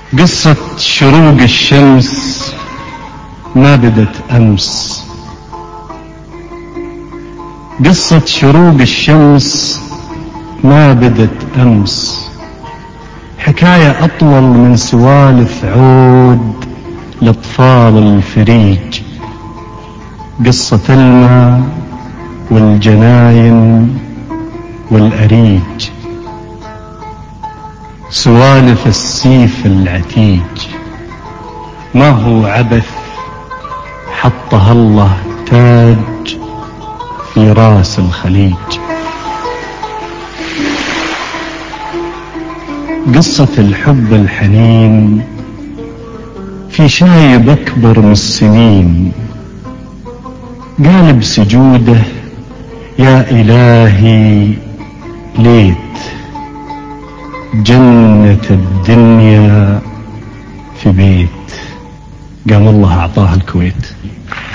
قصة شروق الشمس ما بدت أمس. قصة شروق الشمس ما بدت أمس، حكاية أطول من سوالف عود لأطفال الفريج. قصة الماء والجناين والأريج، سوالف السيف العتيج. ما هو عبث حطها الله تاج في راس الخليج. قصة الحب الحنين في شايب أكبر من السنين، قال بسجوده يا إلهي ليت جنة الدنيا في بيت. قام الله أعطاها الكويت.